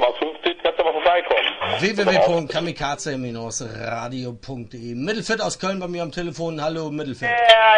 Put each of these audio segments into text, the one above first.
am 15. kannst du mal vorbeikommen. www.kamikaze-radio.de. Mittelfeld aus Köln bei mir am Telefon. Hallo Mittelfeld.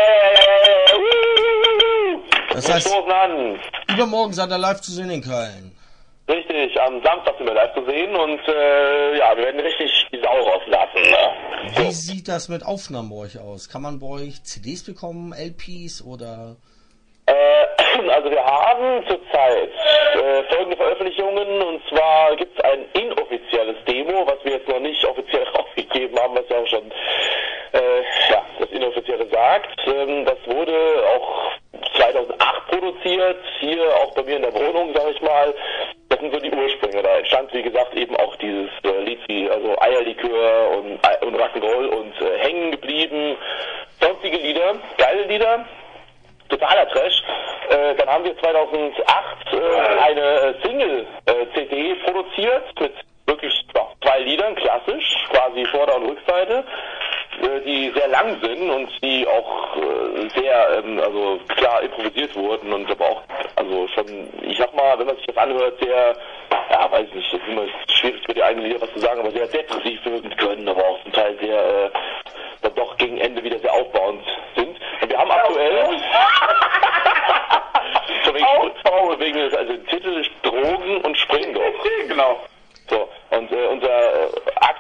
Das heißt, übermorgen seid ihr live zu sehen in Köln. Richtig, am Samstag sind wir live zu sehen und wir werden richtig die Sau rauslassen. Ne? Wie sieht das mit Aufnahmen bei euch aus? Kann man bei euch CDs bekommen, LPs oder... Also wir haben zurzeit folgende Veröffentlichungen, und zwar gibt es ein inoffizielles Demo, was wir jetzt noch nicht offiziell rausgegeben haben, was ja auch schon das Inoffizielle sagt. Das wurde auch 2008 produziert, hier auch bei mir in der Wohnung, sag ich mal. Das sind so die Ursprünge. Da entstand, wie gesagt, eben auch dieses Lied wie also Eierlikör und Rock'n'Roll und Hängen geblieben. Sonstige Lieder, geile Lieder. Totaler Trash. Dann haben wir 2008 eine Single-CD produziert mit wirklich 2 Liedern, klassisch, quasi Vorder- und Rückseite, die sehr lang sind und die auch sehr klar improvisiert wurden und aber auch, also schon, ich sag mal, wenn man sich das anhört, sehr, weiß ich nicht, das ist immer schwierig für die eigenen Lieder was zu sagen, aber sehr depressiv wirken können, aber auch zum Teil sehr, dann doch gegen Ende wieder sehr aufbauend sind. Und wir haben aktuell wegen des Titel Drogen und Springdorf. Genau. So, und unsere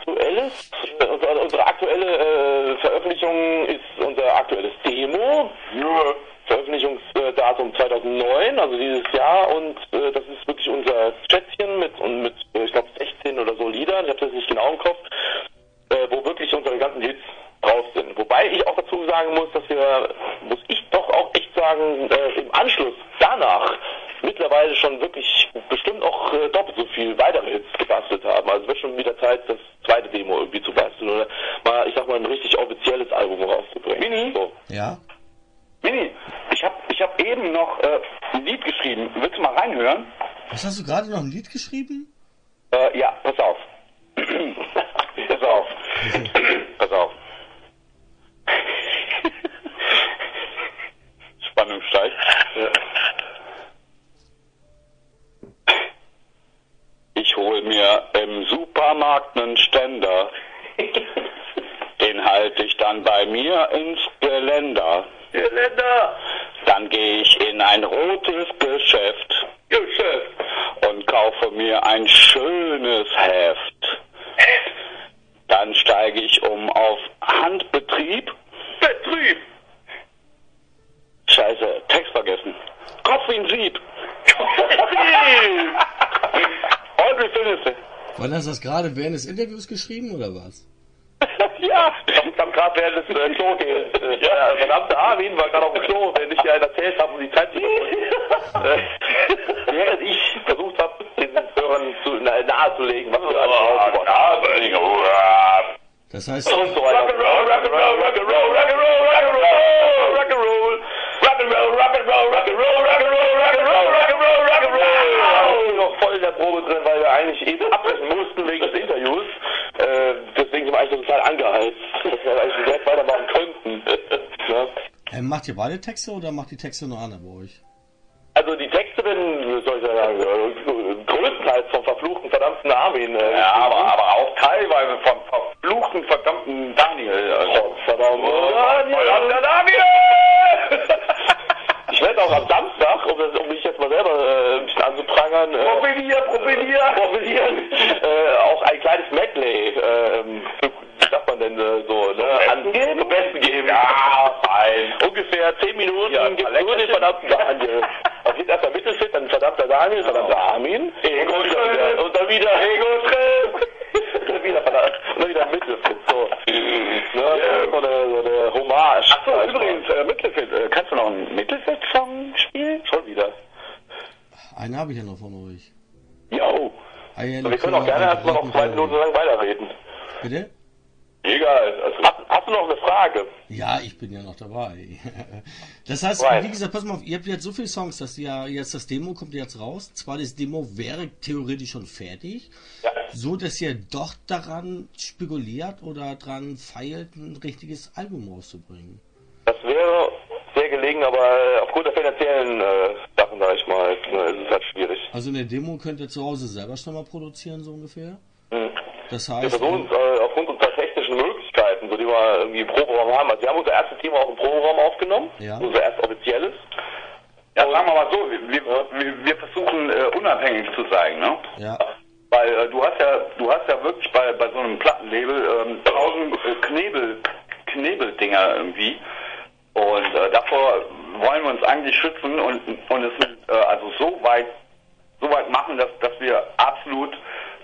aktuelle Veröffentlichung ist unser aktuelles Demo. Ja. Veröffentlichungsdatum 2009, also dieses Jahr, und das ist wirklich unser Schätzchen mit ich glaube 16 oder so Liedern, ich habe das nicht genau im Kopf, wo wirklich unsere ganzen Hits drauf sind. Wobei ich auch dazu sagen muss, dass muss ich doch auch echt sagen, im Anschluss danach mittlerweile schon wirklich bestimmt auch doppelt so viel weitere Hits gebastelt haben. Also es wird schon wieder Zeit, das zweite Demo irgendwie zu basteln oder mal, ich sag mal, ein richtig offizielles Album rauszubringen. Mini? So. Ja? Mini, ich hab eben noch ein Lied geschrieben. Willst du mal reinhören? Was hast du gerade noch ein Lied geschrieben? Ja, pass auf. Pass auf. Pass auf. Spannung steigt. Ich hol mir im Supermarkt einen Ständer. Den halte ich dann bei mir ins Geländer. Dann gehe ich in ein rotes Geschäft und kaufe mir ein schönes Heft. Dann steige ich um auf Handbetrieb. Scheiße, Text vergessen. Kopf wie ein Sieb. Und wie findest du? Wann hast du das gerade während des Interviews geschrieben oder was? Ja, ich habe gerade während des Klo der verdammte Armin war gerade auf dem Klo, wenn ich dir einen erzählt habe, um die Zeit zu überbrücken. Während ich versucht habe, den Hörern nahezulegen, was wir alles Das heißt, und so weiter. Noch voll in der Probe drin, weil wir eigentlich eben abbrechen mussten wegen des Interviews. Deswegen sind wir eigentlich total angeheizt, dass wir eigentlich direkt weitermachen könnten. Ja. macht ihr beide Texte oder macht die Texte nur einer bei euch? Also die Texte werden, wie soll ich sagen, größtenteils vom verfluchten verdammten Armin. Ja, aber auch teilweise vom verfluchten verdammten Daniel. Verdammt. Daniel! Ich werde auch am Samstag, um mich jetzt mal selber ein bisschen anzuprangern, profilieren, auch ein kleines Medley, wie sagt man denn so, ne? Zum Besten geben. Ja, fein. Ungefähr 10 Minuten gibt nur den verdammten Daniel. Auf jeden Fall Mittelfit, dann verdammter Daniel, verdammter Armin. Ego-Trip. Und dann wieder Ego-Trip. Und dann wieder Mittelfit, so. Ne? So eine Hommage. Achso, übrigens, Mittelfit, kannst du noch einen Mittelfit-Song spielen? Schon wieder. Einen habe ich ja noch von euch. Jo. Wir können auch gerne erstmal noch 2 Minuten lang weiterreden. Bitte? Egal. Hast du noch eine Frage? Ja, ich bin ja noch dabei. Das heißt, wie gesagt, pass mal auf, ihr habt jetzt so viele Songs, dass ja jetzt das Demo kommt jetzt raus. Zwar das Demo wäre theoretisch schon fertig, Ja. so dass ihr doch daran spekuliert oder dran feilt, ein richtiges Album rauszubringen. Das wäre sehr gelegen, aber aufgrund der finanziellen Sachen Sachen, sag ich mal, jetzt, ne, ist es halt schwierig. Also eine Demo könnt ihr zu Hause selber schon mal produzieren, so ungefähr? Das heißt... Wir versuchen uns aufgrund unserer technischen Möglichkeiten, so die wir irgendwie im Proberaum haben, also wir haben unser erstes Thema auch im Proberaum aufgenommen, unser erst offizielles. Ja, sagen wir mal so, wir versuchen unabhängig zu sein, ne? Ja. Weil du hast ja wirklich bei so einem Plattenlabel 1000 Knebeldinger irgendwie. Und davor wollen wir uns eigentlich schützen und es also so weit machen, dass wir absolut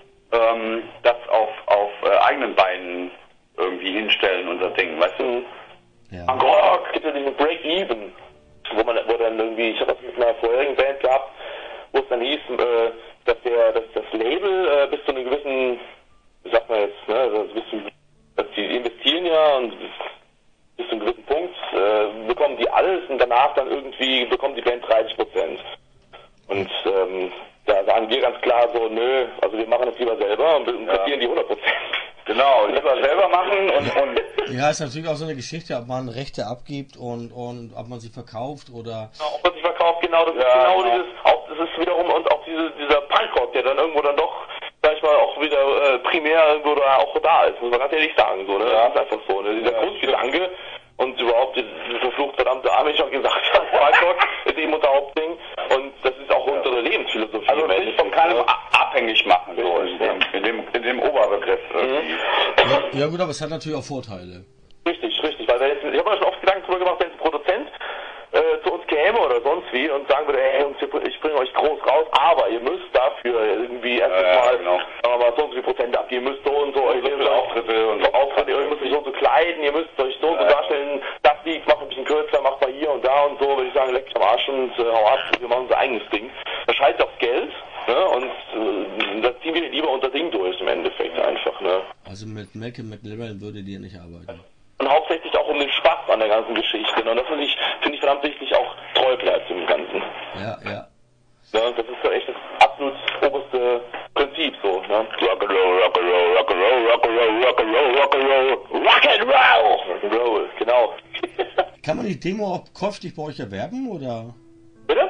das auf eigenen Beinen irgendwie hinstellen, unser Ding, weißt du? Ja. Es gibt ja diesen Break-Even, wo dann irgendwie, ich habe das mit einer vorherigen Band gehabt, wo es dann hieß, dass das Label bis zu einem gewissen, wie sagt man jetzt, ne, also dass die investieren ja und bis zu einem gewissen Punkt bekommen die alles und danach dann irgendwie bekommt die Band 30%. Und da sagen wir ganz klar so, nö, also wir machen das lieber selber und kassieren die 100%. Genau, lieber selber machen und ja, ist natürlich auch so eine Geschichte, ob man Rechte abgibt und ob man sie verkauft oder... Genau, ob man sie verkauft, genau, das ist genau dieses, auch das ist wiederum und auch dieser Punkrock, der dann irgendwo dann doch, sag ich mal, auch wieder primär irgendwo da auch da ist, muss man ganz ehrlich sagen, so, ne, das ist einfach so, ne, dieser Grundgedanke und überhaupt dieses verflucht verdammte Arme, ich auch gesagt habe, Punkrock ist eben unser Hauptding und das ist auch unsere Lebensphilosophie. Also sich von keinem abhängig machen, so in dem Oberbegriff. Ja gut, aber es hat natürlich auch Vorteile. Richtig, weil ich habe mir schon oft Gedanken darüber gemacht, wenn ein Produzent zu uns käme oder sonst wie und sagen würde, hey Jungs, ich bringe euch groß raus, aber ihr müsst dafür irgendwie erstmal sagen wir mal so und so viel Prozent ab, ihr müsst so und so euch Auftritte und so Auftritte, ihr müsst euch so und so kleiden, ihr müsst euch so und so darstellen, das Lied macht ein bisschen kürzer, macht mal hier und da und so, würde ich sagen, leck mich am Arsch und hau ab, wir machen unser eigenes Ding. Da scheißt aufs Geld, ne, und da ziehen wir lieber unser Ding durch im Endeffekt einfach, ne. Also mit Malcolm McLaren würdet ihr nicht arbeiten. Und hauptsächlich auch um den Spaß an der ganzen Geschichte. Und das finde ich verdammt wichtig, auch treu bleibt im Ganzen. Ja. Ja, das ist doch echt das absolut oberste Prinzip so. Ne? Rock'n'Roll, Rock'n'Roll, Rock'n'Roll, Rock'n'Roll, Rock'n'Roll, Rock'n'Roll, Rock'n'Roll, Rock'n'Roll, genau. Kann man die Demo auch käuflich bei euch erwerben, oder? Bitte?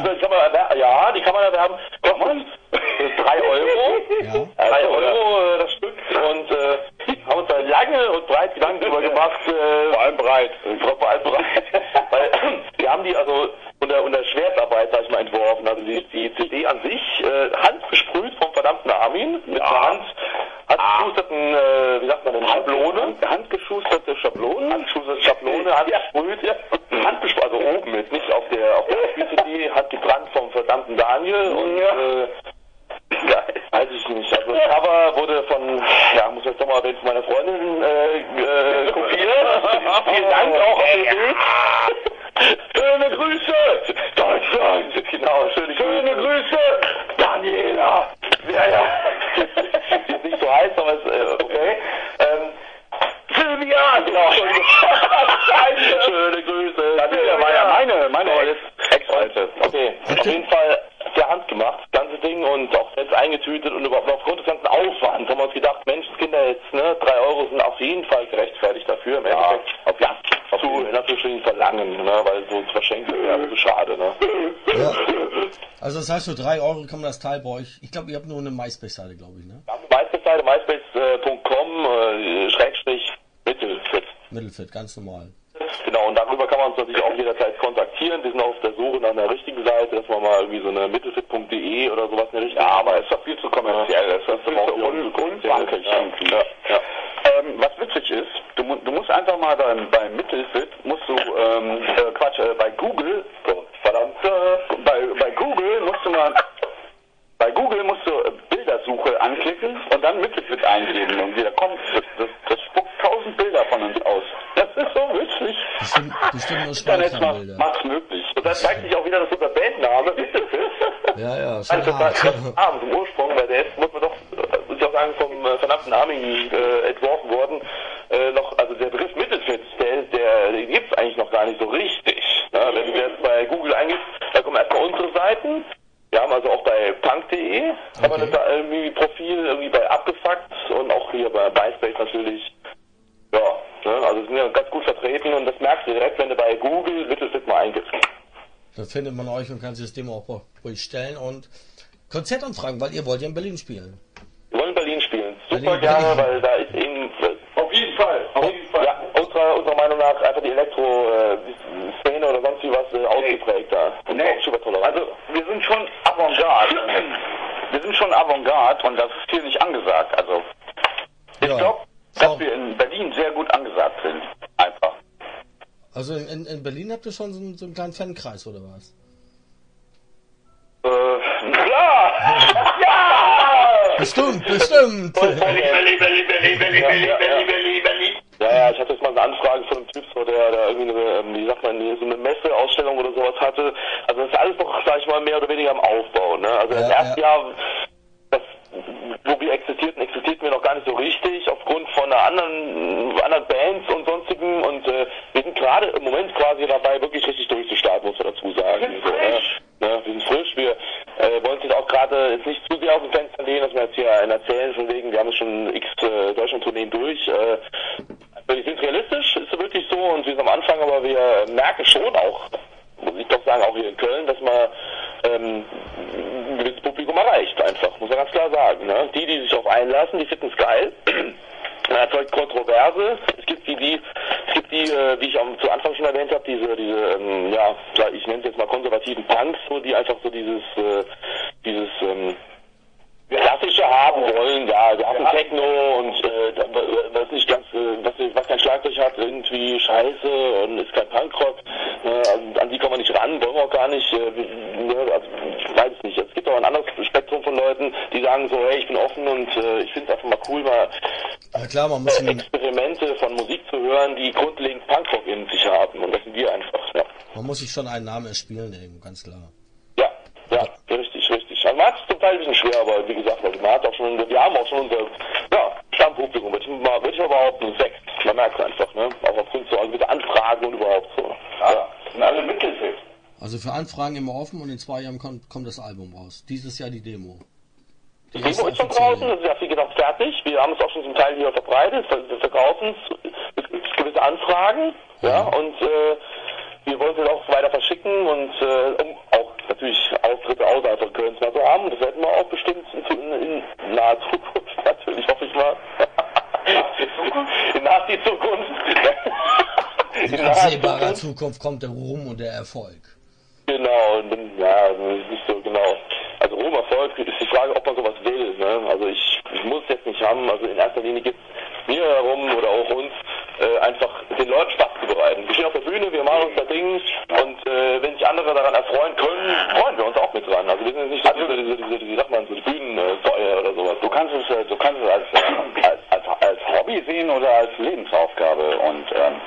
Ja, die kann man erwerben. Kostet 3 Euro. Ja. 3 Euro das Stück und haben uns da lange und breit Gedanken drüber gemacht. Vor allem breit. Weil wir haben die also unter Schwertarbeit, sag ich mal, entworfen. Also die CD an sich, handgesprüht vom verdammten Armin, mit einer handgeschusterten, wie sagt man denn, Schablone. Handgeschusterte Schablone. Handgesprüht, also oben jetzt, nicht auf der CD, handgebrannt vom verdammten Daniel und weiß ich nicht. Also das Cover wurde von, muss ich jetzt nochmal erwähnen, von meiner Freundin kopiert. Vielen Dank auch auf den Weg. Schöne Grüße, Deutschland. Genau, schöne Grüße, Daniela. Ja. Ist nicht so heiß, aber ist okay. Silvia, genau. Schöne Grüße. Daniela war ja meine Ex-Freundin. Okay, auf jeden Fall der Hand gemacht, das ganze Ding und auch selbst eingetütet und überhaupt aufgrund des ganzen Aufwands haben wir uns gedacht, Menschenskinder jetzt, ne, 3 Euro sind auf jeden Fall gerechtfertigt dafür, im Endeffekt in Anführungsstrichen verlangen, ne, weil so zu verschenken ist ja zu schade, ne. Ja. Also das heißt, für 3 Euro kann man das Teil bei euch, ich glaube, ihr habt nur eine MySpace-Seite, glaube ich, ne? Wir haben eine MySpace-Seite, myspace.com/Mittelfit. Mittelfit, ganz normal. Genau, und darüber kann man uns natürlich auch jederzeit kontaktieren. Wir sind auf der Suche nach einer richtigen Seite, dass man mal irgendwie so eine mittelfit.de oder sowas in der Richtung. Ja, aber ist doch viel zu kommerziell. Das ist viel zu unbankig irgendwie. Ja. Was witzig ist, du musst einfach mal bei Mittelfit, bei Google, bei Google musst du Bildersuche anklicken und dann Mittelfit eingeben und wieder kommt, das spuckt 1000 Bilder von uns aus. Das ist so witzig. Bestimmt nur Schweinkram-Bilder. Macht's möglich. Und das zeigt sich auch wieder, dass unser Bandname Mittelfit. Ja, schon hart. Zum Ursprung, weil der ist, muss ich auch sagen, vom verdammten Armin entworfen worden. Also der Begriff Mittelfit, der gibt's eigentlich noch gar nicht so richtig. Ja, wenn du jetzt bei Google eingibst, da kommen erstmal unsere Seiten. Wir haben also auch bei punk.de, haben wir da irgendwie Profil, irgendwie bei Abgefuckt und auch hier bei MySpace natürlich. Ja, ne, also sind ja ganz gut vertreten und das merkst du direkt, wenn du bei Google Mittelfit mal eingibst. Da findet man euch und kann sich das Demo auch ruhig stellen und Konzertanfragen, weil ihr wollt ja in Berlin spielen. Wir wollen in Berlin spielen. Super gerne, weil da ist eben... Auf jeden Fall. Ja, unserer Meinung nach einfach die Elektro-Szene oder sonst wie was ausgeprägt da. Nee. Also wir sind schon Avantgarde. Und das ist hier nicht angesagt. Also ich glaube, dass wir in Berlin sehr gut angesagt sind. Einfach. Also in Berlin habt ihr schon so einen kleinen Fankreis, oder was? Klar! Ja! Bestimmt! Ja, ich hatte jetzt mal eine Anfrage von einem Typ, so, der irgendwie so eine Messeausstellung oder sowas hatte. Also das ist alles noch, sag ich mal, mehr oder weniger am Aufbau, ne? Also das erste Jahr, wo wir existierten wir noch gar nicht so richtig, aufgrund von anderen Bands und sonstigen, und wir sind gerade im Moment quasi dabei, wirklich richtig durchzustarten, muss man dazu sagen. Wir sind frisch, wir wollen uns jetzt auch gerade jetzt nicht zu sehr aus dem Fenster lehnen, dass wir jetzt hier erzählen, von wegen, wir haben schon x Deutschland-Tourneen durch. Wir sind realistisch, ist wirklich so, und wir sind am Anfang, aber wir merken schon auch, muss ich doch sagen, auch hier in Köln, dass man ein gewisses Publikum erreicht, einfach, muss man ganz klar sagen. Ne? Die sich darauf einlassen, die finden es geil. Erzeugt Kontroverse. Es gibt die, wie ich zu Anfang schon erwähnt habe, diese ich nenne es jetzt mal konservativen Punks, so, die einfach so dieses Klassische haben wollen, ja, wir haben Techno und was kein Schlagzeug hat, irgendwie scheiße und ist kein Punkrock, an die kommen wir nicht ran, wollen wir auch gar nicht, also ich weiß es nicht. Es gibt auch ein anderes Spektrum von Leuten, die sagen so, hey, ich bin offen und ich finde es einfach mal cool, mal man muss Experimente von Musik zu hören, die grundlegend Punkrock in sich haben, und das sind wir einfach, ja. Man muss sich schon einen Namen erspielen, ganz klar. Ja, richtig. Also man hat es zum Teil ein bisschen schwer, aber wie gesagt, wir haben auch schon unser Stammpublikum, würde ich mal behaupten, 6. Man merkt es einfach, ne? Auch aufgrund so gewisse Anfragen und überhaupt so. Ja, sind alle Mittelfeld. Also für Anfragen immer offen, und in 2 Jahren kommt das Album raus. Dieses Jahr die Demo. Die Demo ist schon draußen, das ist ja wie gesagt fertig. Wir haben es auch schon zum Teil hier verbreitet, wir verkaufen es, gibt gewisse Anfragen, ja, und wir wollen es jetzt auch weiter verschicken und um auch natürlich Auftritte außerhalb von Köln mal zu haben. Das werden wir auch bestimmt in naher Zukunft, natürlich, hoffe ich mal. In naher Zukunft. In absehbarer Zukunft kommt der Ruhm und der Erfolg. Genau, nicht so genau. Also Ruhm, Erfolg ist die Frage, ob man sowas will. Ne? Also ich muss es jetzt nicht haben. Also in erster Linie gibt es mir herum oder auch uns einfach den Leuten Spaß zu bereiten. Wir stehen auf der Bühne, wir machen uns da Ding, und wenn sich andere daran erfreuen können, freuen wir uns auch mit dran. Also wir sind nicht so wie sagt man, so die Bühnensäue oder sowas. Du kannst es als Hobby sehen oder als Lebensaufgabe, und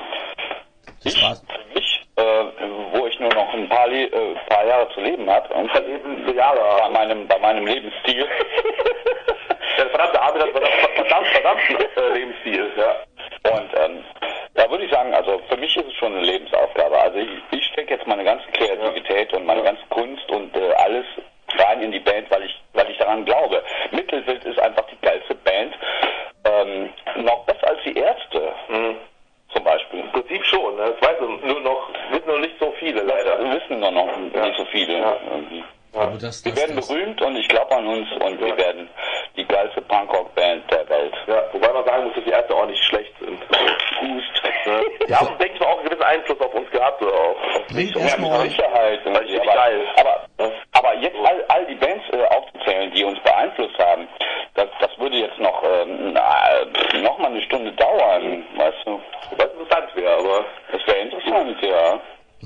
wo ich nur noch ein paar Jahre zu leben habe, und bei meinem Lebensstil. Der verdammte Arbeit hat verdammt Lebensstil, ja. Und da würde ich sagen, also für mich ist es schon eine Lebensaufgabe. Also ich stecke jetzt meine ganze Kreativität und meine ganze Kunst und alles rein in die Band, weil ich daran glaube. Mittelwild ist einfach die geilste Band. Noch besser als die Ärzte. Zum Beispiel. Im Prinzip schon, ne? Das wissen noch nicht so viele, leider. Wir wissen noch nicht so viele. Ja. Aber wir werden berühmt, und ich glaube an uns, und wir werden die geilste Punkrock-Band der Welt. Ja, wobei man sagen muss, dass die Ärzte auch nicht schlecht sind. Die haben, denke ich mal, auch einen gewissen Einfluss auf uns gehabt. Oder auch. Bringt erstmal Sicherheit. Aber jetzt all die Bands aufzuzählen, die uns beeinflusst haben, das würde jetzt noch mal eine Stunde dauern, weißt du. Was interessant wäre, aber das wäre interessant, ja.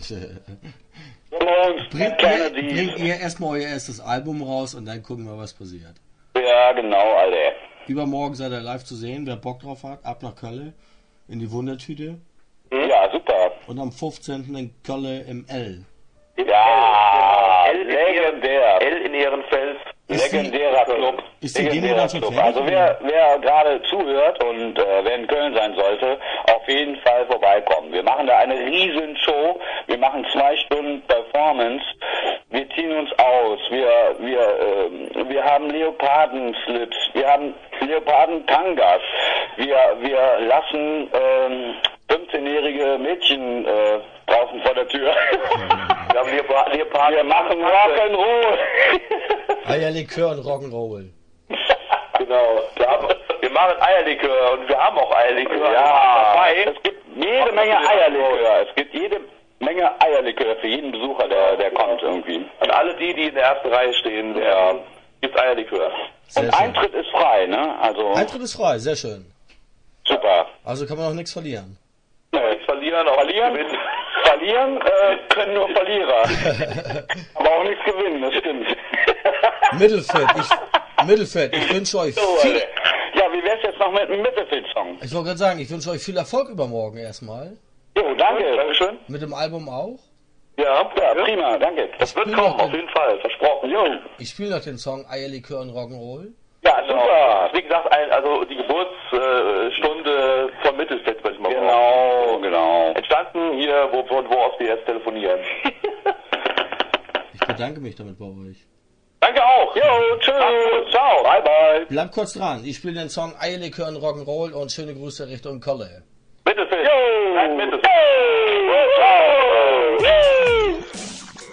Bringt ihr erstmal euer erstes Album raus, und dann gucken wir, was passiert. Ja, genau, Alter. Übermorgen seid ihr live zu sehen, wer Bock drauf hat, ab nach Köln, in die Wundertüte. Ja, super. Und am 15. in Köln im L. Ja, legendär. L in Ehrenfels. Legendärer Club. Ist die Demo dann schon fertig? Also wer gerade zuhört und wer in Köln sein sollte, auf jeden Fall vorbeikommen. Wir machen da eine riesen Show. Wir machen 2 Stunden Performance. Wir ziehen uns aus. Wir haben Leoparden-Slips. Wir haben Leoparden-Tangas. Wir lassen 15-jährige Mädchen draußen vor der Tür. Wir haben Leopard. Wir machen Rock'n'Roll. Eierlikör und Rock'n'Roll. Genau. Wir machen Eierlikör und wir haben auch Eierlikör. Ja, dabei. Es gibt jede Menge Eierlikör. Es gibt jede Menge Eierlikör für jeden Besucher, der kommt irgendwie. Und alle die in der ersten Reihe stehen, gibt's Eierlikör. Und Eintritt ist frei, ne? Also Eintritt ist frei, sehr schön. Super. Also kann man auch nichts verlieren. Nichts verlieren, auch gewinnen. Verlieren können nur Verlierer. Aber auch nichts gewinnen, das stimmt. Mittelfeld, ich wünsche euch viel... Ja, wie wär's jetzt noch mit einem Mittelfeld-Song? Ich wollte gerade sagen, ich wünsche euch viel Erfolg übermorgen erstmal. Jo, danke. Dankeschön. Mit dem Album auch. Ja, prima, danke. Das wird kommen, auf jeden Fall, versprochen. Jo. Ich spiele noch den Song Eierlikör und Rock'n'Roll. Ja, super. Wie gesagt, also die Geburtsstunde von Mittelfeld, würde ich mal sagen. Genau. Entstanden hier, wo aus wir jetzt telefonieren. Ich bedanke mich damit bei euch. Danke auch. Jo, tschüss. Ciao. Bye, bye. Bleibt kurz dran. Ich spiele den Song Eierlikör und Rock'n'Roll und schöne Grüße Richtung Kolle. Mittelfeld. Jo. Mittelfeld.